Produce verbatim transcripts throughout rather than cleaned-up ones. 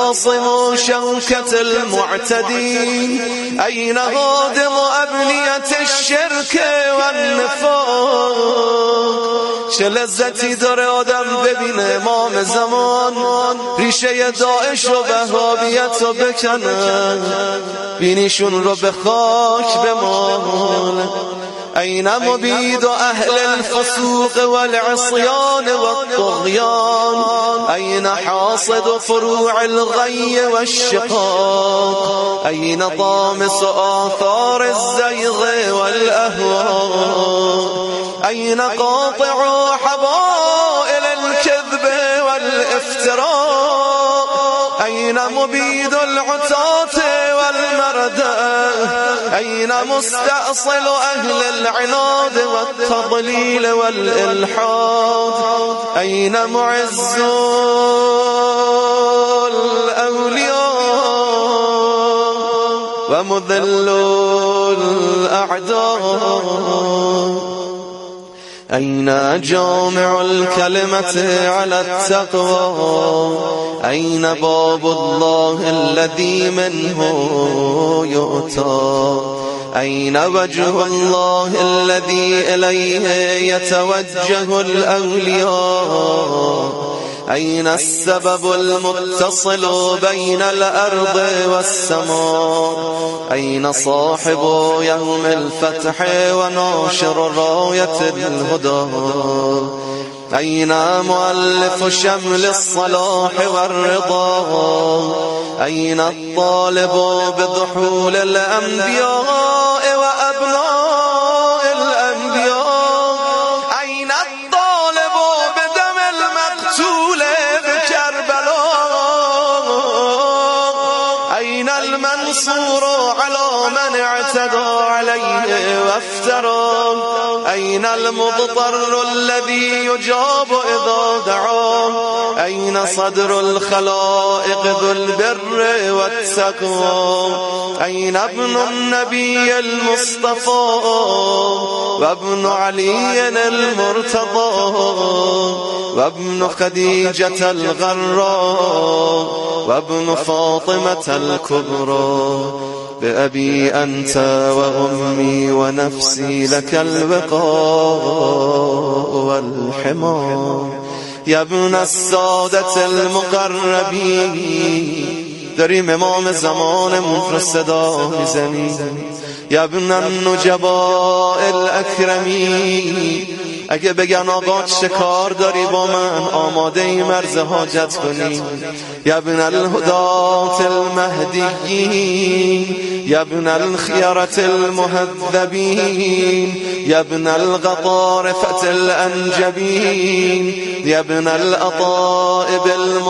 قاصم شوكة المعتدين؟ أين هادم أبنية الشرك والنفاق؟ چه لذتی داره آدم ببینه امام زمان ریشه داعش و وهابیت رو بکنه، بینیشون رو به خاک بمال. أين مبيد أهل الفسوق والعصيان والطغيان؟ أين حاصد فروع الغي والشقاق؟ أين طامس آثار الزيغ والأهواء؟ أين قاطع حبائل الكذب والافتراء؟ أين مبيد العتاة والمردة؟ أين مستأصل أهل العناد والتضليل والإلحاد؟ أين معز الأولياء ومذل الأعداء؟ أين جامع الكلمة على التقوى؟ أين باب الله الذي منه يؤتى؟ أين وجه الله الذي إليه يتوجه الأولياء؟ أين السبب المتصل بين الأرض والسماء؟ أين صاحب يوم الفتح وناشر راية الهدى؟ أين مؤلف شمل الصلاح والرضا؟ أين الطالب بضحول الأنبياء وأبناء الأنبياء؟ أين الطالب بدم المقتول بكربلاء؟ أين المنصور على من اعتدى عليه وافترى؟ أين المضطر الذي يجاب إذا دعاه؟ أين صدر الخلائق ذو البر والتقوى؟ أين ابن النبي المصطفى وابن علي المرتضى وابن خديجة الغراء وابن فاطمة الكبرى؟ بأبي أنت وأمي ونفسي لك الوقاء والحمى. يا ابن السادة المقربين، داریم امام زمانمون رو صدا میزنیم. یا ابن النجباء الاکرمین، اگه بگن آقا چه کار داری با من، آماده ای مرز حاجت کنی. یا ابن الهدات المهدیین، یا ابن الخیارة المهذبین، یا ابن الغطارفة الانجبین، یا ابن الأطائب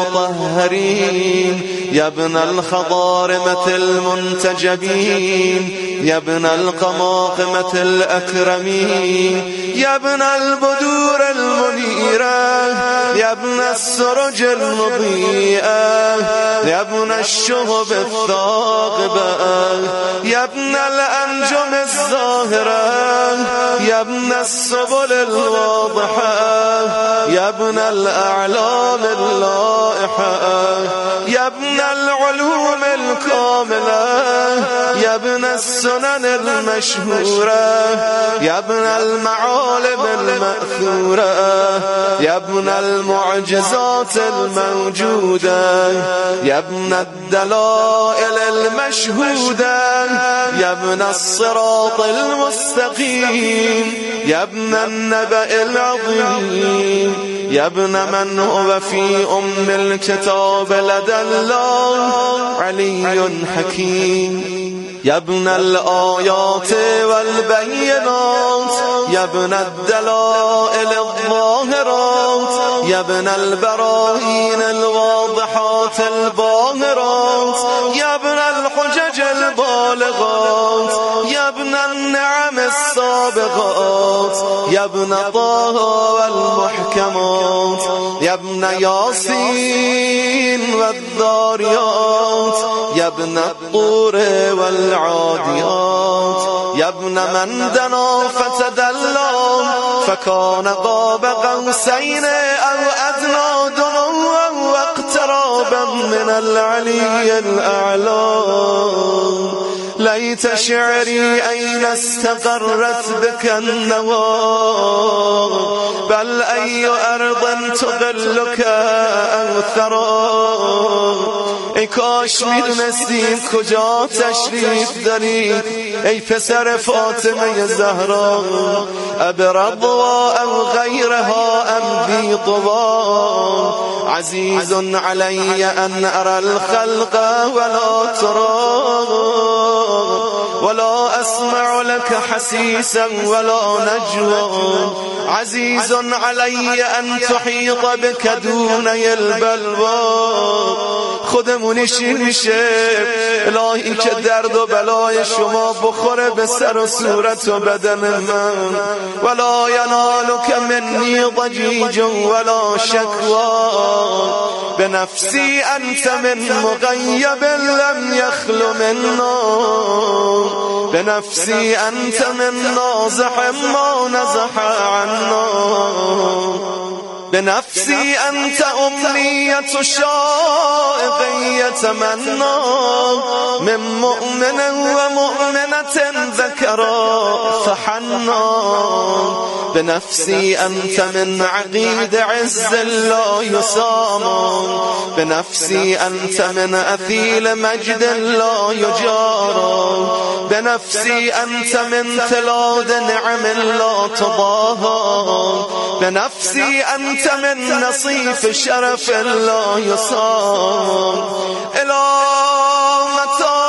المطهرین، یا ابن الخضارمة المنتجبین، یا ابن القماقمة الأكرمين، يا ابن البدور المنيرة، يا ابن السرج المضيئة، يا ابن الشهب الثاقبة، يا ابن الأنجم الزاهرة، يا ابن السبل الواضحة، يا ابن الأعلام اللائحة، يا ابن العلوم الكاملة، يا ابن السنن المشهورة، يا ابن المعالم المأثورة، يا ابن المعجزات الموجودة، يا ابن الدلائل المشهودة، يا ابن الصراط المستقيم، يا ابن النبأ العظيم، يا ابن من هو في أم الكتاب لدى الله علي حكيم، يا ابن الآيات والبينات، يا ابن الدلائل الظاهرات، يا ابن البراهين الواضحات الباهرات، يا ابن الحجج البالغات، يا ابن النعم السابغات، يا ابن طه والمحكمات، يا ابن ياسين والذاريات، يا ابن الطور والعاديات، يا ابن من دنا فتدلى فكان قاب قوسين أو أدنى دنوا واقترابا من العلي الأعلى ليت شعري أين استقرت بك النوى بل أي أرض تظلك أو ثرى ای کاش میدونستیم کجا تشریف دارید ای پسر فاطمه زهرا ابرضوا او غیرها ام بی طوا عزیز علی ان ارى الخلق ولا ترى ولا اسمع لك حسيسا ولا نجوى عزيز علي ان تحيط بك دوني البلوى خودمونشین میشه الهی که درد و بلای شما بخوره به سر و صورت و بدن من ولا ینالک منی ضجیج ولا شکوا بنفسی انت من مغیب لم یخل منا بنفسی انت من نازح ما نزح عنا بنفسی انت امنیت شائق یتمنا من مؤمن و مؤمنة ذکرا فحنا بنفسی انت من عقید عز لا يسام بنفسی انت من اثیل مجد لا يجارى بنفسی انت من تلاد نعم لا تضاهى بنفسی انت من نصيف شرف لا يصام إلى متى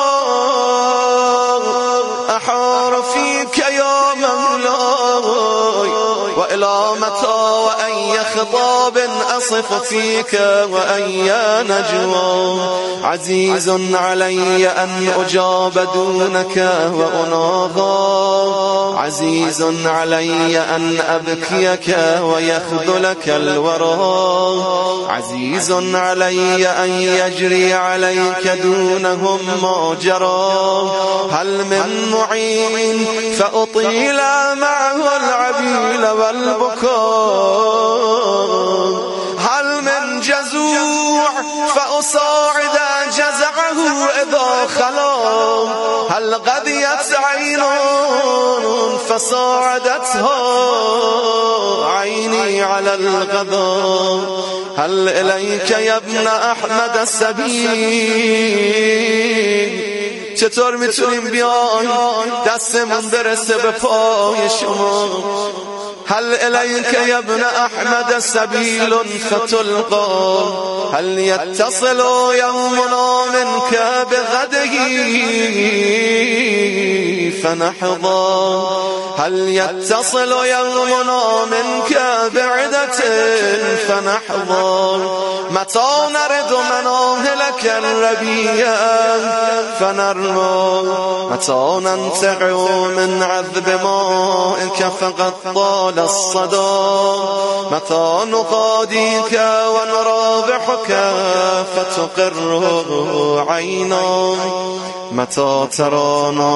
أحار فيك يا مولاي وإلى متى وأي خطاب أصف فيك وأي نجوى عزيز علي أن أجاب دونك وأناغى عزيز علي أن أبكيك ويخذلك الورى عزيز علي أن يجري عليك دونهم ما جرى هل من معين فأطيل معه العبيل والبكاء هل من جزوع فأصاعد جزعه إذا خلا هل غديت عين فصاعدتها عيني على الغضا هل إليك يا ابن أحمد السبيل چطور میتونیم بیایم دستمون برسه به پای شما هل إليك يا ابن أحمد سبيل فتلقى هل يتصل يومنا منك بغده فنحظى هل يتصل يومنا منك بعدة فنحظى متى نرد مناهلك الربيع فنرمى متى ننتقع من عذب مائك فقد طال الصدى متى نقاديك ونرابحك فتقر عينا متى ترانا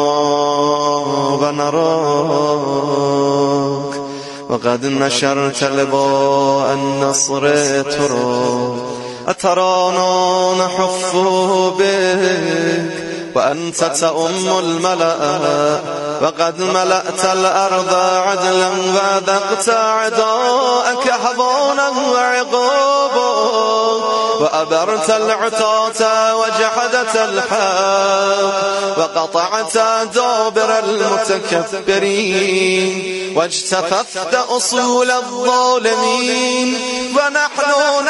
ونراك وقد نشرت لواء النصر ترى أترانا نحف بك وأنت تأم الملأ وقد ملأت الأرض عدلا وذقت عداءك هضانا وعقابا وأبرت العتاة وجحدت الحق وقطعت دابر المتكبرين واجتثثت أصول الظالمين ونحن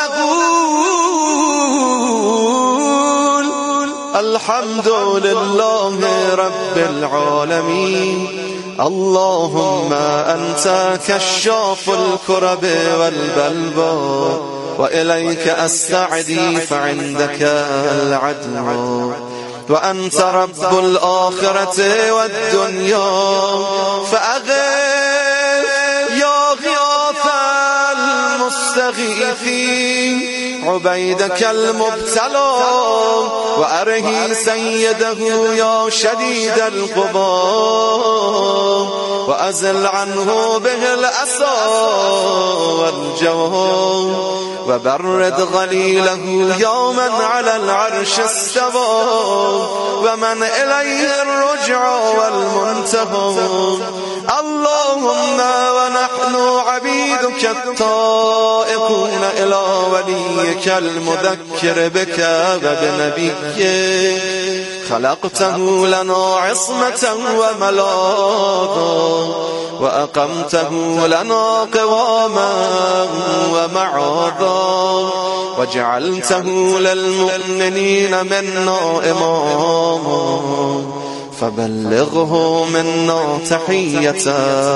نقول الحمد لله رب العالمين اللهم أنت كشاف الكرب والبلوى وإليك أستعدي فعندك العدو وأنت رب الآخرة والدنيا فأغث يا غياث المستغيثين عبيدك المبتلى وأرهي سيده يا شديد القبى وأزل عنه به الأسى والجوى وبرد غليله يوما على العرش استوى ومن إليه الرجع والمنتهى اللهم ونحن عبيدك الطائقون إلى وليك المذكر بك وبنبيك خلقته لنا عصمة وملاذا وأقمته لنا قواما ومعاذا وجعلته للمؤمنين منا إماما فبلغه منا تحية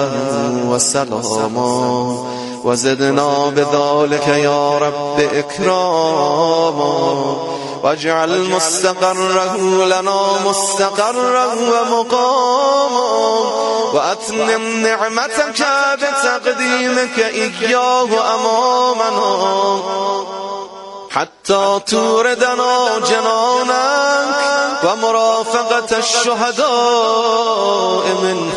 وسلاما وزدنا بذلك يا رب إكراما واجعل مستقره لنا مستقرا ومقاما وأتمم نعمتك بتقديمك إياه أمامنا حتى توردنا جنانك ومرافقة الشهداء من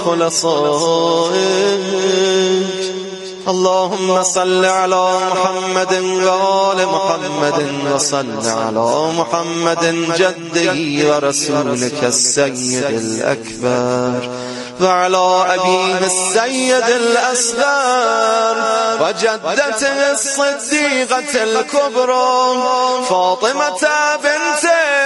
خلصائك اللهم صل على محمد وآل محمد وصل على محمد جده ورسولك السيد الأكبر وعلى أبيه السيد الأصغر وجدته الصديقة الكبرى فاطمة بنت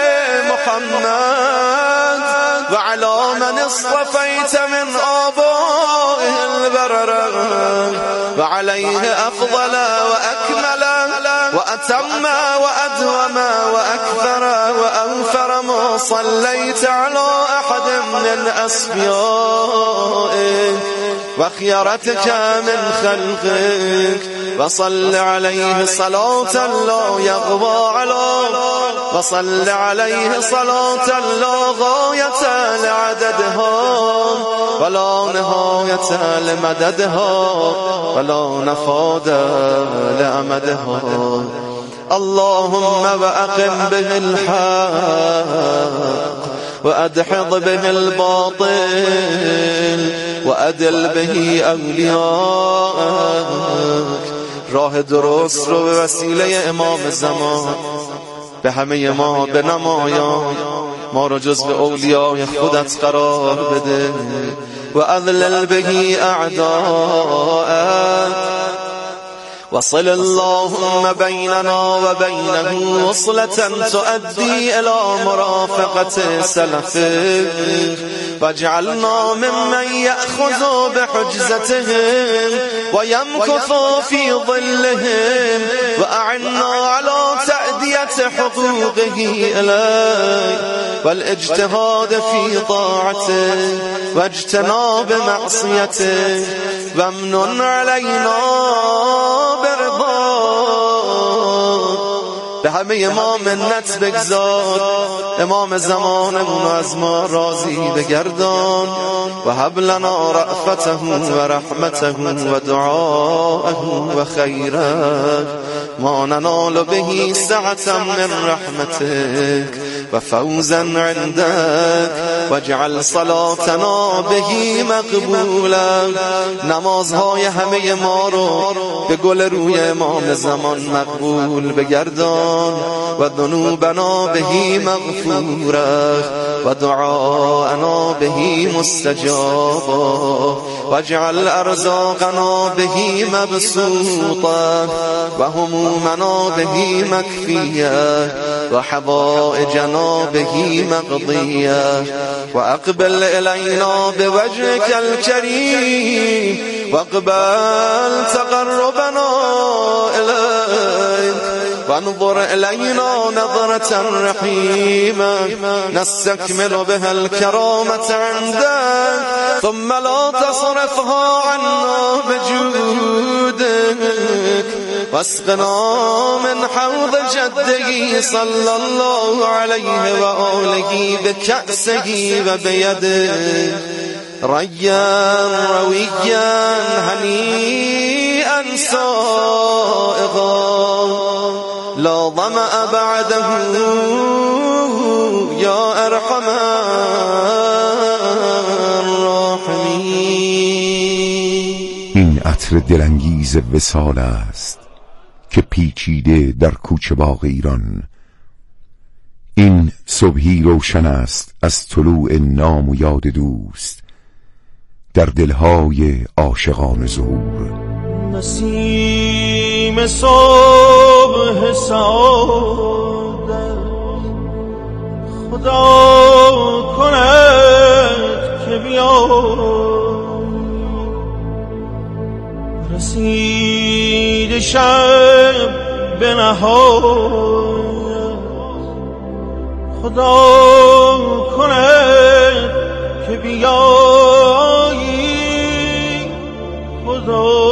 محمد وعلى من اصطفيت من آبائه البررة وعليه أفضل وأكمل وأتم وأدوم وأكثر وأنفر ما صليت على أحد من أصفيائك وخيرتك من خلقك وصل عليه صلاة لا يغوى عليه وصل عليه صلاة لا غاية لعددها ولا نهاية لمددها ولا نفاد لأمدها اللهم وأقم به الحق وأدحض به الباطل وأدل به أولياءك راه درست رو به وسیله امام زمان به همه ما به نمایان ما را جز به اولیای خودت قرار بده و اذلل به اعداءك وصل اللهم بيننا وبينه وصلة تؤدي إلى مرافقة سلفك واجعلنا ممن يأخذ بحجزتهم ويمكث في ظلهم وأعنا على تأدية حقوقه إليك والاجتهاد في طاعته واجتناب معصيته وامنن علينا به همه ما منت بگذار امام زمانمون از ما راضی بگردان و هب لنا رأفته و رحمته و دعاءه و خیره ما ننال به سعة من رحمتك و فوزا عندك واجعل صلاتنا به مقبولا نمازهای همه ما رو به گل روی امام زمان مقبول بگردان و ذنوبنا به مغفورة و دعاءنا به مستجابا واجعل ارزاقنا به مبسوطة و همومنا به مكفية و حوائجنا به مقضية و اقبل الینا بوجهك الكريم واقبل تقربنا إليك وانظر إلينا نظرة رحيمة نستكمل بها الكرامة عندك ثم لا تصرفها عنا بجودك واسقنا من حوض جده صلى الله عليه وآله بكأسه وبيده ريا رويا هنيئا سائغا لا ظمأ بعده یا ارحم الراحمین. این عطر دلانگیز وصال است که پیچیده در کوچه باغ ایران. این صبحی روشن است از طلوع نام و یاد دوست در دلهای عاشقان ظهور. نسیم صبح سعادت خدا کند که بیاد، رسید شب به نهایت خدا کند که بیایی، خدا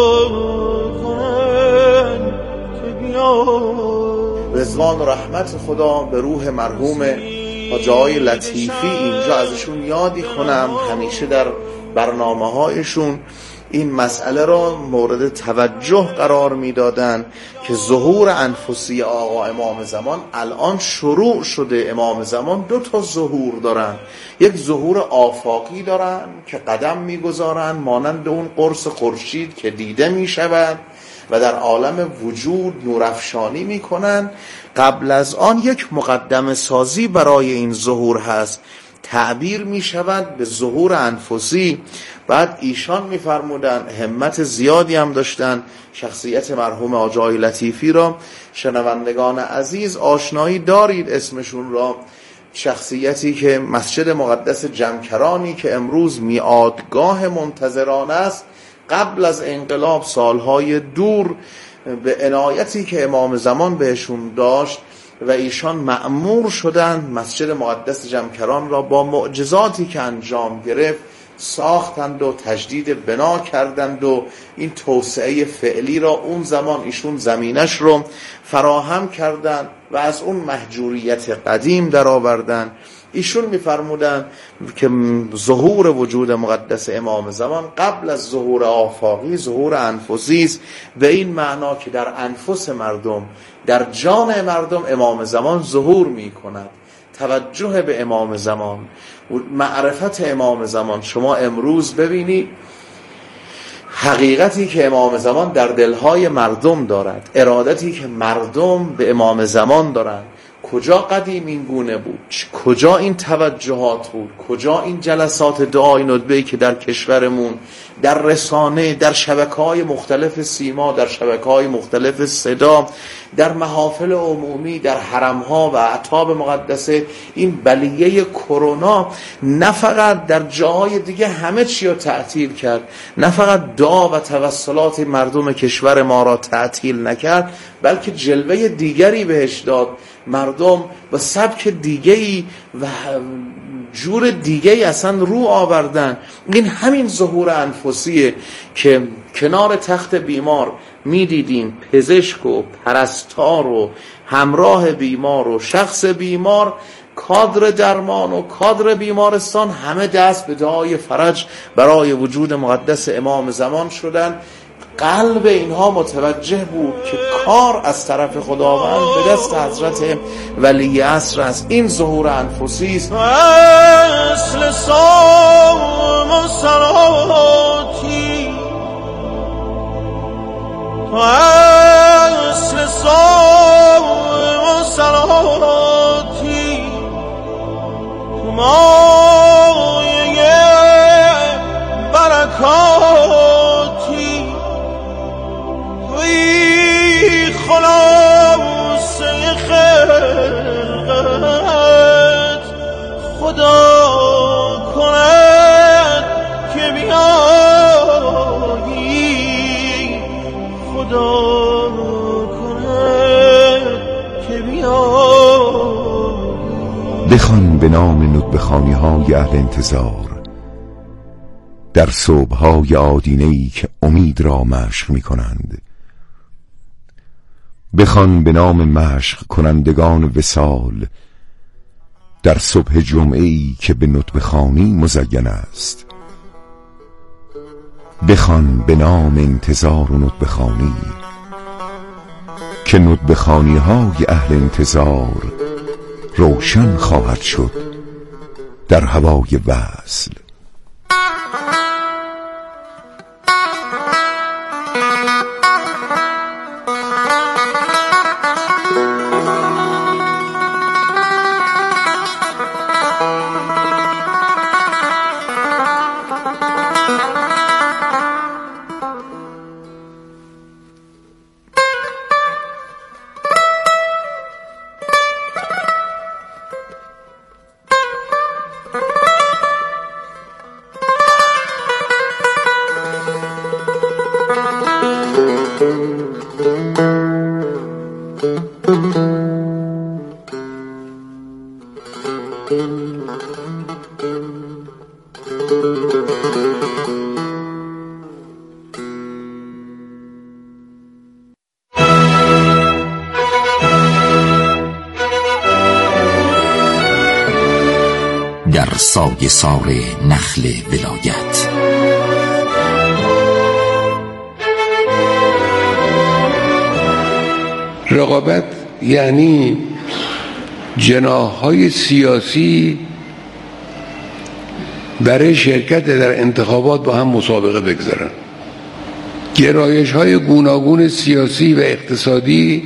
رضوان و رحمت خدا به روح مرحوم حاج آقای لطیفی اینجا ازشون یادی کنم. همیشه در برنامه هایشون این مسئله را مورد توجه قرار میدادن که ظهور انفسی آقا امام زمان الان شروع شده. امام زمان دو تا ظهور دارن، یک ظهور آفاقی دارن که قدم میگذارن مانند اون قرص خورشید که دیده میشود و در عالم وجود نورافشانی میکنن. قبل از آن یک مقدمه سازی برای این ظهور هست، تعبیر میشود به ظهور انفسی. بعد ایشان میفرمودن، همت زیادی هم داشتن، شخصیت مرحوم حاج آقای لطیفی را شنوندگان عزیز آشنایی دارید اسمشون را. شخصیتی که مسجد مقدس جمکرانی که امروز میعادگاه منتظران است، قبل از انقلاب سالهای دور به عنایتی که امام زمان بهشون داشت و ایشان مأمور شدند مسجد مقدس جمکران را با معجزاتی که انجام گرفت ساختند و تجدید بنا کردند و این توسعه فعلی را اون زمان ایشون زمینش رو فراهم کردند و از اون مهجوریت قدیم در آوردن. ایشون میفرمودن که ظهور وجود مقدس امام زمان قبل از ظهور آفاقی ظهور انفسی است، به این معنا که در انفس مردم، در جان مردم امام زمان ظهور میکند. توجه به امام زمان، معرفت امام زمان. شما امروز ببینید حقیقتی که امام زمان در دلهای مردم دارد، ارادتی که مردم به امام زمان دارند. کجا قدیم این گونه بود، کجا این توجهات بود، کجا این جلسات دعای ندبه‌ای که در کشورمون در رسانه، در شبکه‌های مختلف سیما، در شبکه‌های مختلف صدا، در محافل عمومی، در حرم‌ها و اعتاب مقدسه، این بلیه کرونا نه فقط در جاهای دیگه همه چی رو تعطیل کرد، نه فقط دعا و توسلات مردم کشور ما را تعطیل نکرد، بلکه جلوه دیگری بهش داد. مردم با سبک دیگه‌ای و جور دیگه‌ای اصلا رو آوردن. این همین ظهور انفسیه که کنار تخت بیمار میدیدیم پزشک و پرستار و همراه بیمار و شخص بیمار، کادر درمان و کادر بیمارستان، همه دست به دعای فرج برای وجود مقدس امام زمان شدن. قلب اینها متوجه بود که کار از طرف خداوند به دست حضرت ولی عصر است. این ظهور انفسی است. اصل صوم و صلاتی، اصل صوم و صلاتی، مایه برکاتی، وی خلاصه خلقت خدا کند که بیایی، خدا کند که بیایی. بخوان به نام ندبخانی های اهل انتظار در صبح‌های آدینه‌ای که امید را مشق می کنند. بخوان به نام مشق کنندگان وصال در صبح جمعه‌ای که به ندبخانی مزین است. بخوان به نام انتظار و ندبخانی که ندبخانی های اهل انتظار روشن خواهد شد در هوای وصل. در سایه سار نخل ولایت رقابت یعنی جناح‌های سیاسی برای شرکت در انتخابات با هم مسابقه بگذارن. گرایش‌های گوناگون سیاسی و اقتصادی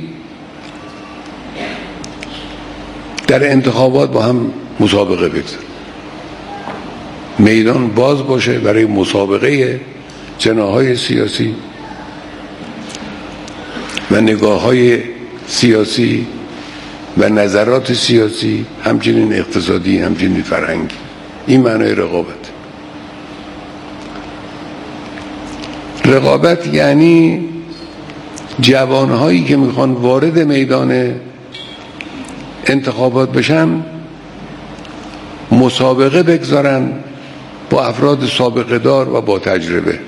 در انتخابات با هم مسابقه بگذارن. میدان باز باشه برای مسابقه جناح‌های سیاسی و نگاه‌های سیاسی و نظرات سیاسی، همچنین اقتصادی، همچنین فرهنگی. این معنای رقابت. رقابت یعنی جوانهایی که میخوان وارد میدان انتخابات بشن مسابقه بگذارن با افراد سابقه دار و با تجربه.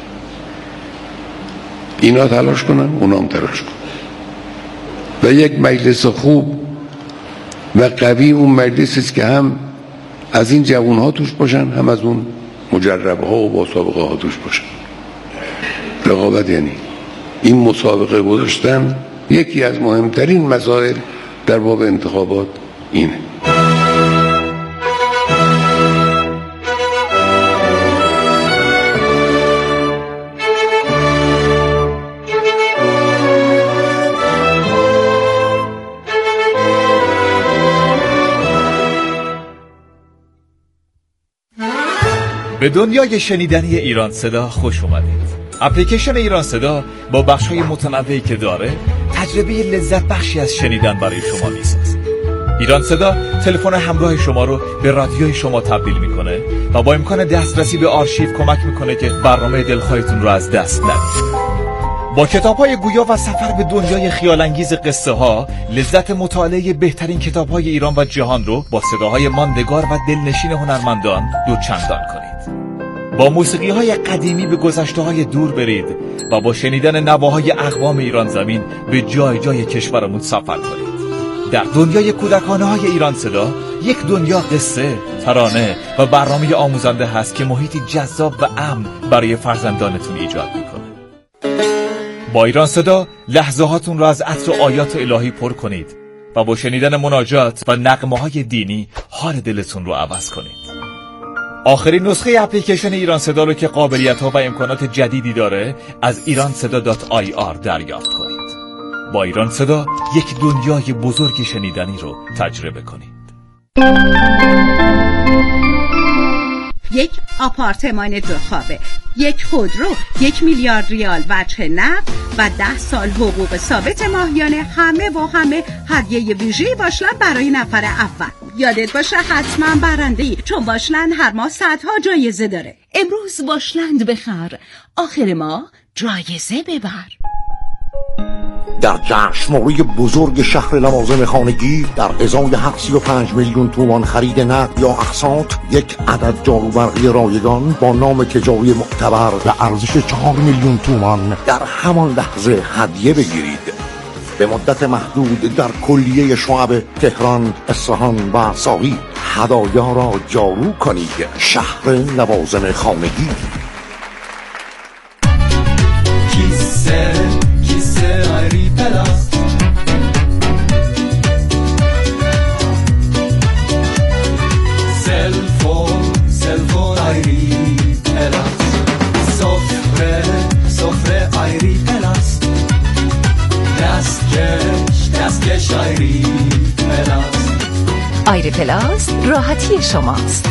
اینا تلاش کنن، اونا هم تلاش کنن و یک مجلس خوب و قوی اون مجلسی است که هم از این جوانها توش باشن، هم از اون مجربها و با سابقه ها توش باشن. رقابت یعنی این مسابقه گذاشتن. یکی از مهمترین مسائل در باب انتخابات اینه. به دنیای شنیدنی ایران صدا خوش اومدید. اپلیکیشن ایران صدا با بخش‌های متنوعی که داره تجربه لذت بخشی از شنیدن برای شما میسازه. ایران صدا تلفن همراه شما رو به رادیوی شما تبدیل میکنه و با امکان دسترسی به آرشیو کمک میکنه که برنامه دلخواهتون رو از دست ندید. با کتاب‌های گویا و سفر به دنیای خیال‌انگیز قصه ها، لذت مطالعه بهترین کتاب‌های ایران و جهان رو با صداهای ماندگار و دلنشین هنرمندان دوچندان کنید. با موسیقی‌های قدیمی به گذشته‌های دور برید و با شنیدن نواهای اقوام ایران زمین به جای جای کشورمون سفر کنید. در دنیای کودکانه‌های ایران صدا یک دنیا قصه، ترانه و برنامه آموزنده هست که محیطی جذاب و امن برای فرزندانتون ایجاد می‌کنه. با ایران صدا لحظه هاتون را از عطر آیات الهی پر کنید و با شنیدن مناجات و نغمه‌های دینی حال دلتون رو عوض کنید. آخرین نسخه اپلیکیشن ایران صدا رو که قابلیت‌ها و امکانات جدیدی داره از ایران صدا دات آی آر دریافت کنید. با ایران صدا یک دنیای بزرگ شنیدنی رو تجربه کنید. یک آپارتمان دو خوابه، یک خودرو، یک میلیارد ریال وجه نقد و ده سال حقوق ثابت ماهیانه، همه و همه هدیه ویژه‌ای باشلند برای نفر اول. یادت باشه حتما برنده‌ای، چون باشلند هر ماه صدها جایزه داره. امروز باشلند بخر، آخر ماه جایزه ببر. در جشنواره بزرگ شهر لوازم خانگی در ازای هر سی و پنج میلیون تومان خرید نقد یا اقساط یک عدد جاروبرقی رایگان با نام تجاری معتبر به ارزش چهار میلیون تومان در همان لحظه هدیه بگیرید. به مدت محدود در کلیه شعب تهران، اصفهان و ساقی هدایا را جارو کنید. شهر لوازم خانگی. کیسه کیسه آری پلاس آیری پلاس راحتی شماست.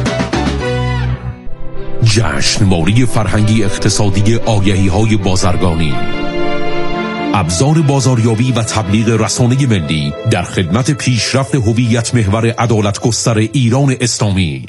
جشنواره فرهنگی اقتصادی آگهی‌های بازرگانی، ابزار بازاریابی و تبلیغ رسانه ملی در خدمت پیشرفت هویت محور عدالت گستر ایران اسلامی.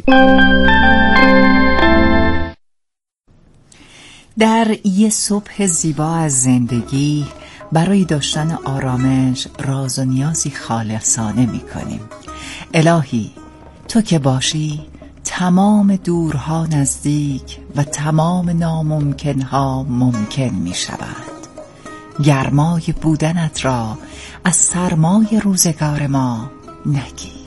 در یه صبح زیبا از زندگی برای داشتن آرامش راز و نیازی خالصانه می کنیم. الهی تو که باشی تمام دورها نزدیک و تمام ناممکنها ممکن می شود. گرمای بودنت را از سرمای روزگار ما نگیر.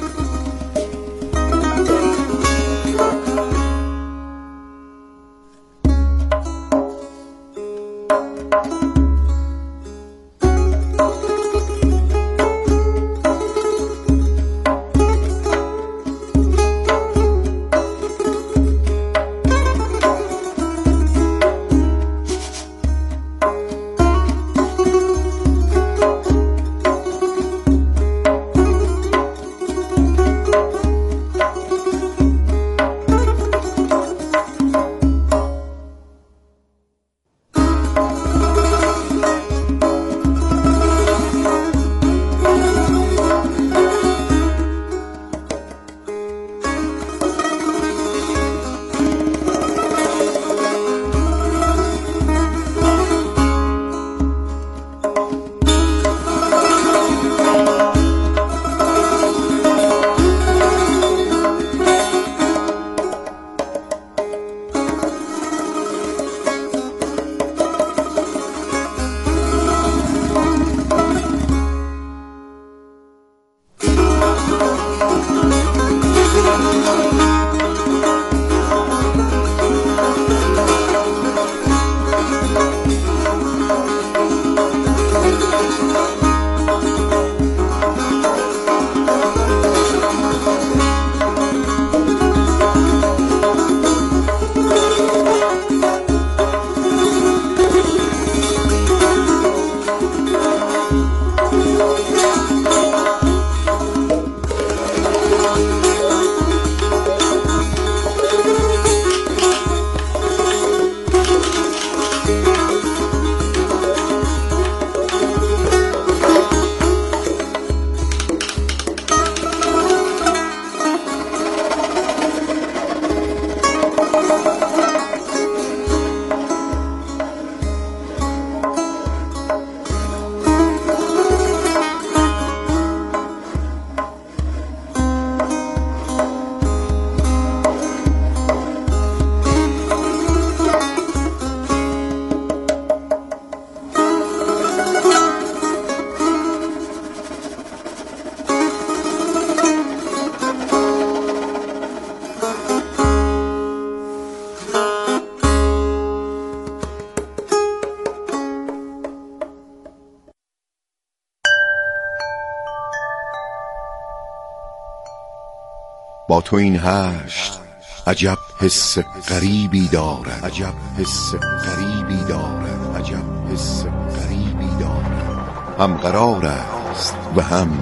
با تو این هشت عجب حس غریبی دارد، عجب حس غریبی دارد، عجب حس غریبی دارد. هم قرار است و هم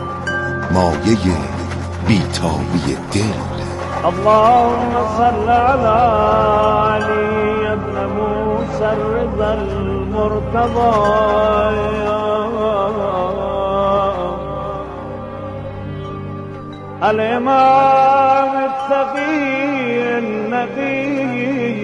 مایه بیتابی دل. اللهم صل على علي ابن موسى الرضا المرتضى الإمام التقي النقي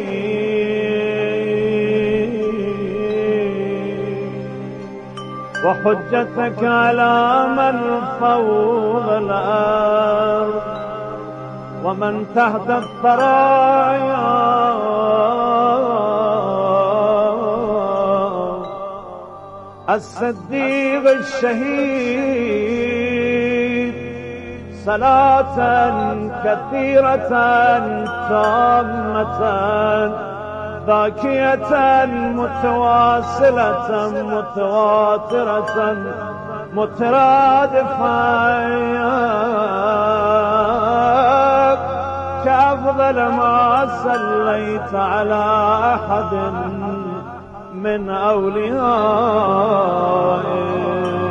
وحجتك على من فوق الأرض ومن تحت الثرايا الصديق الشهيد صلاة كثيرة تامة ذاكية متواصلة متواترة مترادفة كأفضل ما صليت على أحد من أوليائك